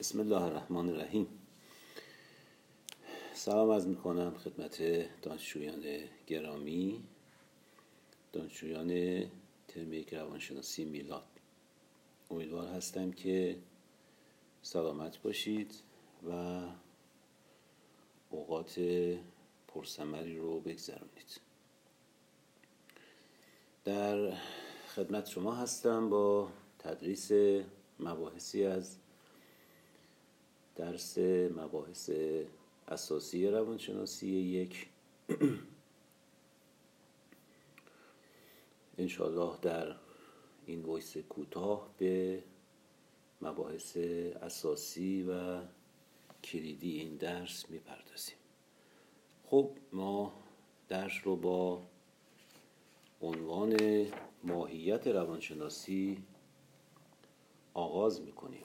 بسم الله الرحمن الرحیم. سلام عرض میکنم خدمت دانشجویان گرامی، دانشجویان ترم 1 روانشناسی میلاد. امیدوار هستم که سلامت باشید و اوقات پرثمری رو بگذرونید. در خدمت شما هستم با تدریس مباحثی از درس مباحث اساسی روانشناسی 1. انشاءالله در این وایس کوتاه به مباحث اساسی و کلیدی این درس میپردازیم. خب ما درس رو با عنوان ماهیت روانشناسی آغاز میکنیم.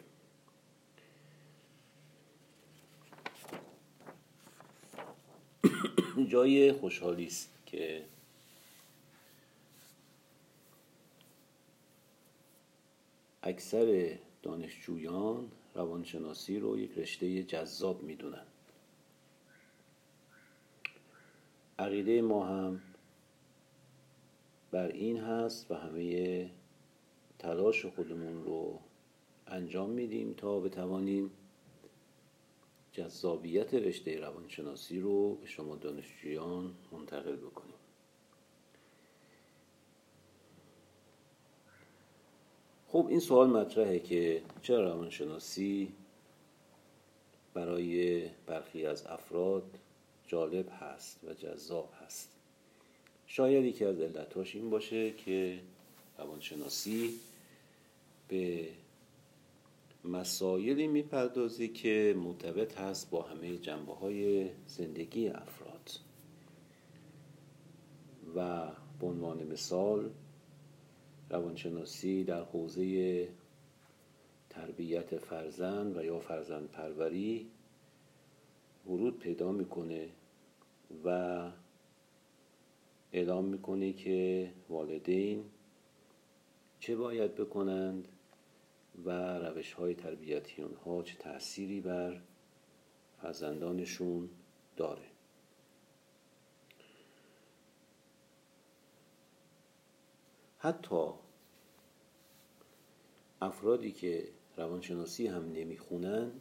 جای خوشحالی است که اکثر دانشجویان روانشناسی رو یک رشته جذاب میدونن. عقیده ما هم بر این هست و همه تلاش خودمون رو انجام میدیم تا بتوانیم جذابیت رشته روانشناسی رو به شما دانشجویان منتقل بکنیم. خب این سوال مطرحه که چرا روانشناسی برای برخی از افراد جالب هست و جذاب هست. شاید یکی از علتاش این باشه که روانشناسی به مسائلی میپردازی که مرتبط هست با همه جنبه‌های زندگی افراد و به عنوان مثال روانشناسی در حوزه تربیت فرزند و یا فرزند پروری ورود پیدا میکنه و اعلام میکنه که والدین چه باید بکنند و روش‌های تربیتی اونها چه تأثیری بر فرزندانشون داره. حتی افرادی که روانشناسی هم نمیخونن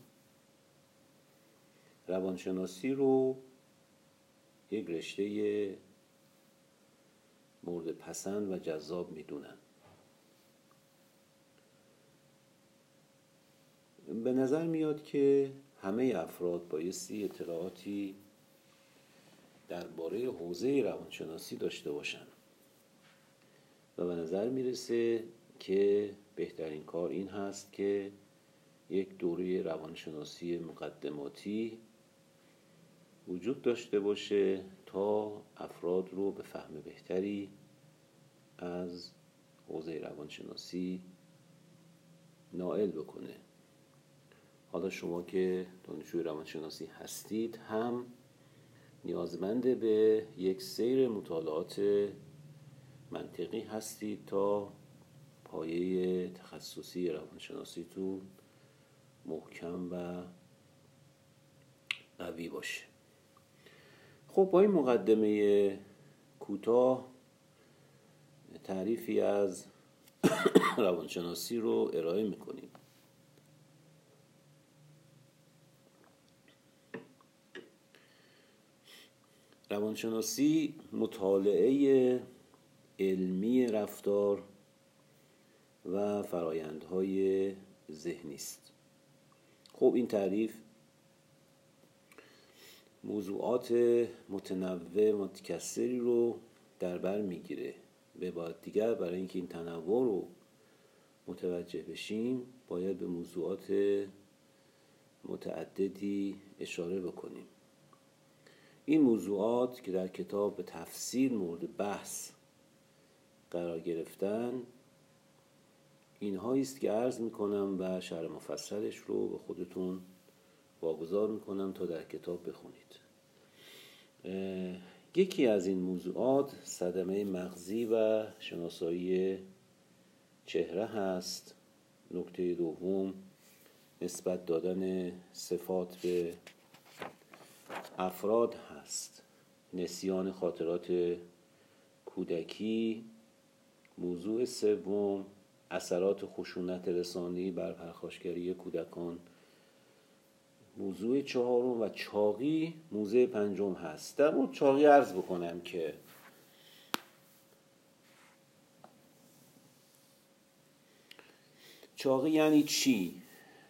روانشناسی رو یک رشته مورد پسند و جذاب میدونن. به نظر میاد که همه افراد بایستی اطلاعاتی درباره حوزه روانشناسی داشته باشن و به نظر میرسه که بهترین کار این هست که یک دوره روانشناسی مقدماتی وجود داشته باشه تا افراد رو به فهم بهتری از حوزه روانشناسی نائل بکنه. حالا شما که دانشجوی روانشناسی هستید هم نیازمند به یک سیر مطالعات منطقی هستید تا پایه تخصصی روانشناسیتون محکم و قوی باشه. خب با این مقدمه کوتاه تعریفی از روانشناسی رو ارائه میکنیم. روانشناسی مطالعه علمی رفتار و فرایندهای ذهنی است. خب این تعریف موضوعات متنوع و متکثری رو در بر میگیره. به بعد دیگر برای اینکه این تنوع رو متوجه بشیم باید به موضوعات متعددی اشاره بکنیم. این موضوعات که در کتاب به تفصیل مورد بحث قرار گرفتن اینهایی است که عرض میکنم و شرح مفصلش رو به خودتون واگذار میکنم تا در کتاب بخونید. یکی از این موضوعات صدمه مغزی و شناسایی چهره هست. نکته دوم نسبت دادن صفات به افراد هست. نسیان خاطرات کودکی. موضوع سوم اثرات خشونت رسانه‌ای بر پرخاشگری کودکان. موضوع چهارم و چاقی موضوع پنجم هست. در مورد چاقی عرض بکنم که چاقی یعنی چی؟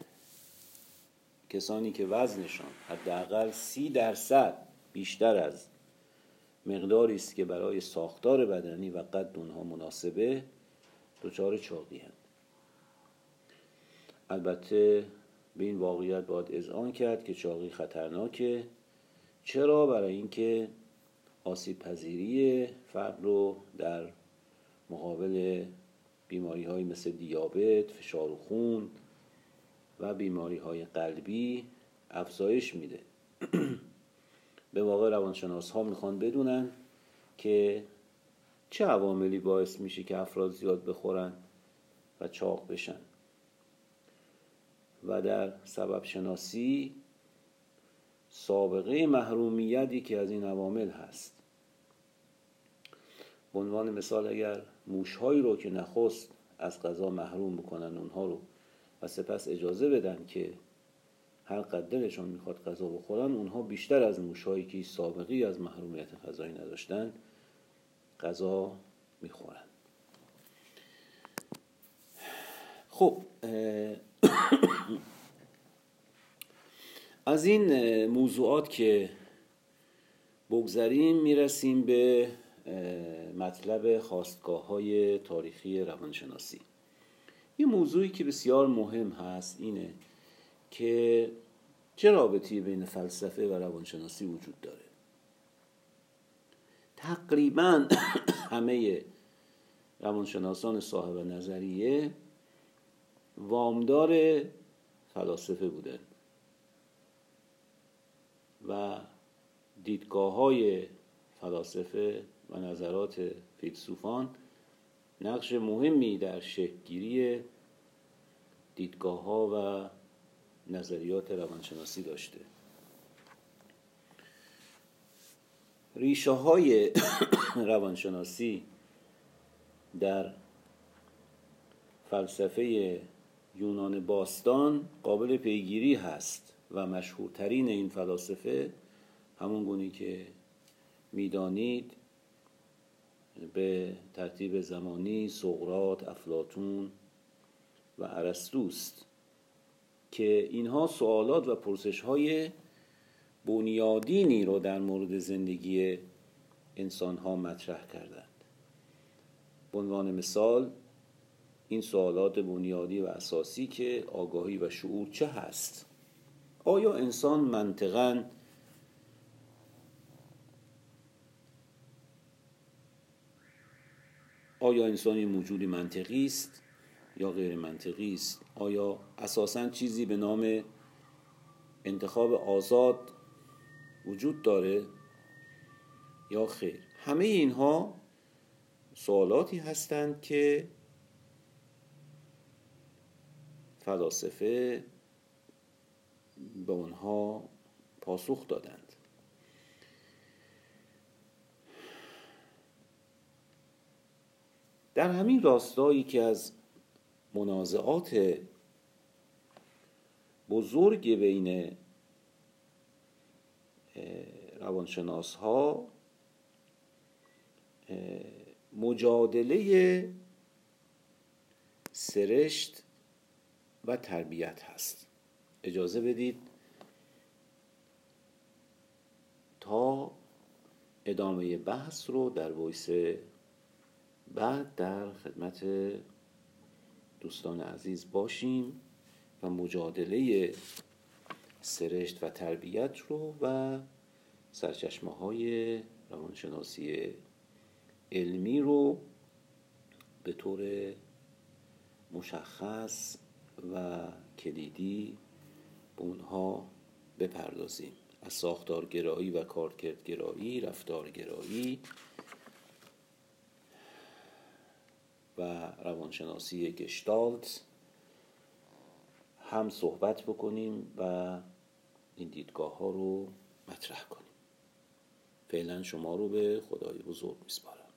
کسانی که وزنشان حداقل 30% بیشتر از مقداری است که برای ساختار بدنی و قد اونها مناسبه دچار چاقی هستند. البته به این واقعیت باید اذعان کرد که چاقی خطرناکه. چرا؟ برای اینکه آسیب پذیری فرد رو در مقابل بیماری‌هایی مثل دیابت، فشار خون و بیماری‌های قلبی افزایش میده. به واقع روانشناس‌ها میخوان بدونن که چه عواملی باعث میشه که افراد زیاد بخورن و چاق بشن و در سبب شناسی سابقه محرومیتی که از این عوامل هست. به عنوان مثال اگر موش‌هایی رو که نخست از غذا محروم بکنن اونها رو و سپس اجازه بدن که هر قدر دلشون میخواد غذا بخورن، اونها بیشتر از موش‌هایی که سابقی از محرومیت غذایی نداشتن غذا میخورن. خب از این موضوعات که بگذریم میرسیم به مطلب خاستگاه‌های تاریخی روانشناسی. یه موضوعی که بسیار مهم هست اینه که چه رابطه‌ای بین فلسفه و روانشناسی وجود داره. تقریباً همه روانشناسان صاحب نظریه وامدار فلاسفه بودن و دیدگاه‌های فلاسفه و نظرات فیلسوفان نقش مهمی در شکل‌گیری دیدگاه‌ها و نظریات روانشناسی داشته. ریشه‌های روانشناسی در فلسفه یونان باستان قابل پیگیری هست و مشهورترین این فلاسفه همون گونه که میدانید به ترتیب زمانی سقراط، افلاطون و ارسطوست که اینها سوالات و پرسش‌های بنیادینی رو در مورد زندگی انسان‌ها مطرح کردند. به عنوان مثال این سوالات بنیادی و اساسی که آگاهی و شعور چه هست؟ آیا انسان منطقاً آیا انسان موجودی منطقی است یا غیر منطقی است؟ آیا اساساً چیزی به نام انتخاب آزاد وجود داره یا خیر؟ همه اینها سوالاتی هستند که فلاسفه به آنها پاسخ دادند. در همین راستایی که از منازعات بزرگ بین روانشناس‌ها مجادله سرشت و تربیت هست. اجازه بدید تا ادامه بحث رو در وایس بعد در خدمت دوستان عزیز باشیم و مجادله سرشت و تربیت رو و سرچشمه‌های روانشناسی علمی رو به طور مشخص و کلیدی به اونها بپردازیم. از ساختارگرایی و کارکردگرایی، رفتارگرایی و روانشناسی گشتالت هم صحبت بکنیم و این دیدگاه ها رو مطرح کنیم. فعلا شما رو به خدای بزرگ میسپارم.